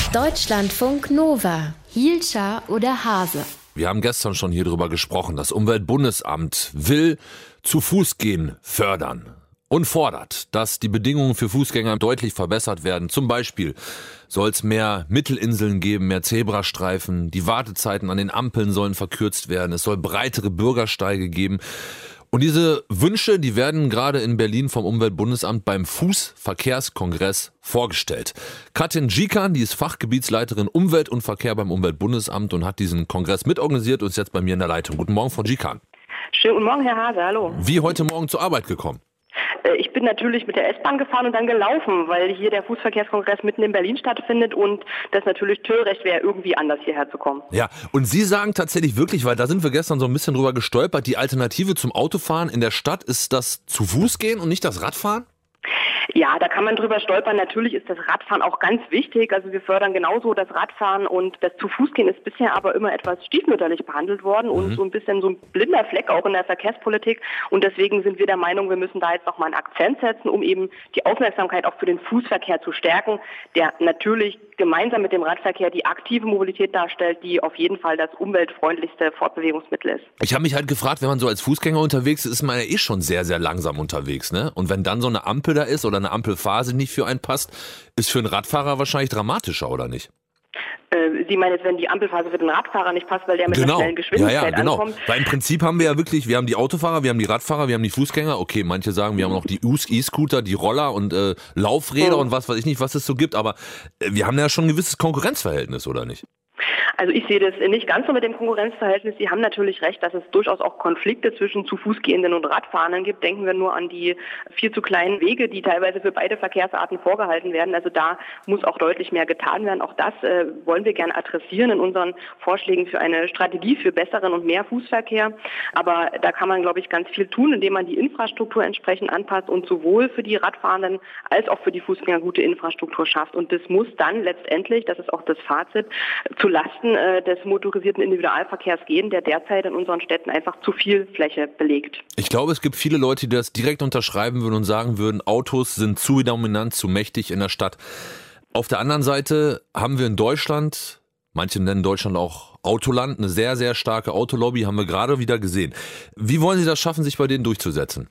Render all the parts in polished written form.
Deutschlandfunk Nova. Hielscher oder Hase? Wir haben gestern schon hier drüber gesprochen. Das Umweltbundesamt will zu Fuß gehen fördern und fordert, dass die Bedingungen für Fußgänger deutlich verbessert werden. Zum Beispiel soll es mehr Mittelinseln geben, mehr Zebrastreifen. Die Wartezeiten an den Ampeln sollen verkürzt werden. Es soll breitere Bürgersteige geben. Und diese Wünsche, die werden gerade in Berlin vom Umweltbundesamt beim Fußverkehrskongress vorgestellt. Katrin Gikan, die ist Fachgebietsleiterin Umwelt und Verkehr beim Umweltbundesamt und hat diesen Kongress mitorganisiert und ist jetzt bei mir in der Leitung. Guten Morgen, Frau Gikan. Schönen guten Morgen, Herr Hase, hallo. Wie heute Morgen zur Arbeit gekommen? Ich bin natürlich mit der S-Bahn gefahren und dann gelaufen, weil hier der Fußverkehrskongress mitten in Berlin stattfindet und das natürlich töricht wäre, irgendwie anders hierher zu kommen. Ja, und Sie sagen tatsächlich wirklich, weil da sind wir gestern so ein bisschen drüber gestolpert, die Alternative zum Autofahren in der Stadt ist das zu Fuß gehen und nicht das Radfahren? Ja, da kann man drüber stolpern. Natürlich ist das Radfahren auch ganz wichtig. Also wir fördern genauso das Radfahren und das zu Fuß gehen ist bisher aber immer etwas stiefmütterlich behandelt worden und so ein bisschen so ein blinder Fleck auch in der Verkehrspolitik. Und deswegen sind wir der Meinung, wir müssen da jetzt nochmal einen Akzent setzen, um eben die Aufmerksamkeit auch für den Fußverkehr zu stärken, der natürlich gemeinsam mit dem Radverkehr die aktive Mobilität darstellt, die auf jeden Fall das umweltfreundlichste Fortbewegungsmittel ist. Ich habe mich halt gefragt, wenn man so als Fußgänger unterwegs ist, ist man ja eh schon sehr, sehr langsam unterwegs, ne? Und wenn dann so eine Ampel da ist oder eine Ampelphase nicht für einen passt, ist für einen Radfahrer wahrscheinlich dramatischer, oder nicht? Sie meinen jetzt, wenn die Ampelphase für den Radfahrer nicht passt, weil der mit einer schnellen Geschwindigkeit ankommt? Weil im Prinzip haben wir ja wirklich, wir haben die Autofahrer, wir haben die Radfahrer, wir haben die Fußgänger. Okay, manche sagen, wir haben noch die E-Scooter, die Roller und Laufräder und was weiß ich nicht, was es so gibt. Aber wir haben ja schon ein gewisses Konkurrenzverhältnis, oder nicht? Also ich sehe das nicht ganz so mit dem Konkurrenzverhältnis. Sie haben natürlich recht, dass es durchaus auch Konflikte zwischen zu Fußgehenden und Radfahrenden gibt. Denken wir nur an die viel zu kleinen Wege, die teilweise für beide Verkehrsarten vorgehalten werden. Also da muss auch deutlich mehr getan werden. Auch das wollen wir gerne adressieren in unseren Vorschlägen für eine Strategie für besseren und mehr Fußverkehr. Aber da kann man, glaube ich, ganz viel tun, indem man die Infrastruktur entsprechend anpasst und sowohl für die Radfahrenden als auch für die Fußgänger gute Infrastruktur schafft. Und das muss dann letztendlich, das ist auch das Fazit, zu Lasten des motorisierten Individualverkehrs gehen, der derzeit in unseren Städten einfach zu viel Fläche belegt. Ich glaube, es gibt viele Leute, die das direkt unterschreiben würden und sagen würden, Autos sind zu dominant, zu mächtig in der Stadt. Auf der anderen Seite haben wir in Deutschland, manche nennen Deutschland auch Autoland, eine sehr, sehr starke Autolobby, haben wir gerade wieder gesehen. Wie wollen Sie das schaffen, sich bei denen durchzusetzen?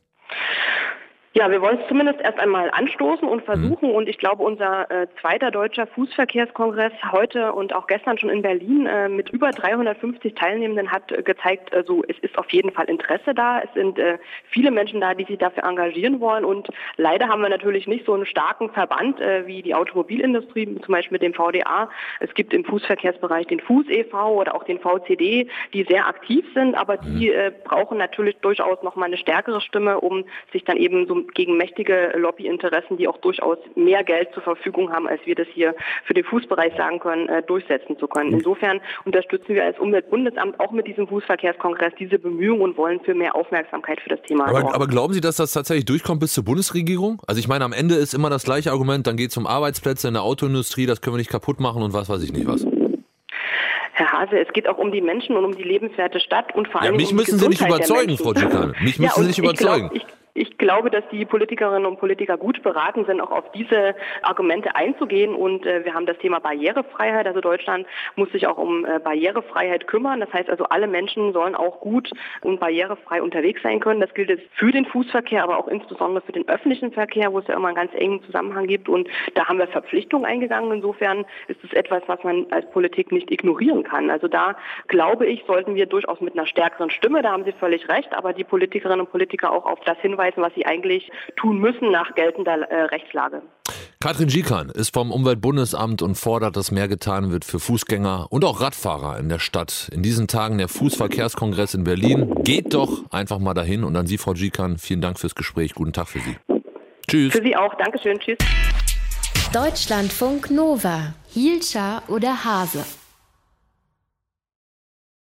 Ja, wir wollen es zumindest erst einmal anstoßen und versuchen. Und ich glaube, unser zweiter deutscher Fußverkehrskongress heute und auch gestern schon in Berlin mit über 350 Teilnehmenden hat gezeigt, also es ist auf jeden Fall Interesse da. Es sind viele Menschen da, die sich dafür engagieren wollen. Und leider haben wir natürlich nicht so einen starken Verband wie die Automobilindustrie, zum Beispiel mit dem VDA. Es gibt im Fußverkehrsbereich den Fuß e.V. oder auch den VCD, die sehr aktiv sind, aber die brauchen natürlich durchaus nochmal eine stärkere Stimme, um sich dann eben so gegen mächtige Lobbyinteressen, die auch durchaus mehr Geld zur Verfügung haben, als wir das hier für den Fußbereich sagen können, durchsetzen zu können. Insofern unterstützen wir als Umweltbundesamt auch mit diesem Fußverkehrskongress diese Bemühungen und wollen für mehr Aufmerksamkeit für das Thema sorgen. Aber glauben Sie, dass das tatsächlich durchkommt bis zur Bundesregierung? Also ich meine, am Ende ist immer das gleiche Argument, dann geht es um Arbeitsplätze in der Autoindustrie, das können wir nicht kaputt machen und was weiß ich nicht was. Herr Hase, es geht auch um die Menschen und um die lebenswerte Stadt und vor allem um die Mich müssen Sie nicht überzeugen, Frau Gikan. Mich müssen Sie nicht überzeugen. Ich glaube, dass die Politikerinnen und Politiker gut beraten sind, auch auf diese Argumente einzugehen. Und wir haben das Thema Barrierefreiheit. Also Deutschland muss sich auch um Barrierefreiheit kümmern. Das heißt also, alle Menschen sollen auch gut und barrierefrei unterwegs sein können. Das gilt jetzt für den Fußverkehr, aber auch insbesondere für den öffentlichen Verkehr, wo es ja immer einen ganz engen Zusammenhang gibt. Und da haben wir Verpflichtungen eingegangen. Insofern ist es etwas, was man als Politik nicht ignorieren kann. Also da, glaube ich, sollten wir durchaus mit einer stärkeren Stimme, da haben Sie völlig recht, aber die Politikerinnen und Politiker auch auf das hinweisen, was sie eigentlich tun müssen nach geltender Rechtslage. Katrin Gikan ist vom Umweltbundesamt und fordert, dass mehr getan wird für Fußgänger und auch Radfahrer in der Stadt. In diesen Tagen der Fußverkehrskongress in Berlin. Geht doch einfach mal dahin. Und an Sie, Frau Gikan, vielen Dank fürs Gespräch. Guten Tag für Sie. Tschüss. Für Sie auch. Dankeschön. Tschüss. Deutschlandfunk Nova. Hielscher oder Hase?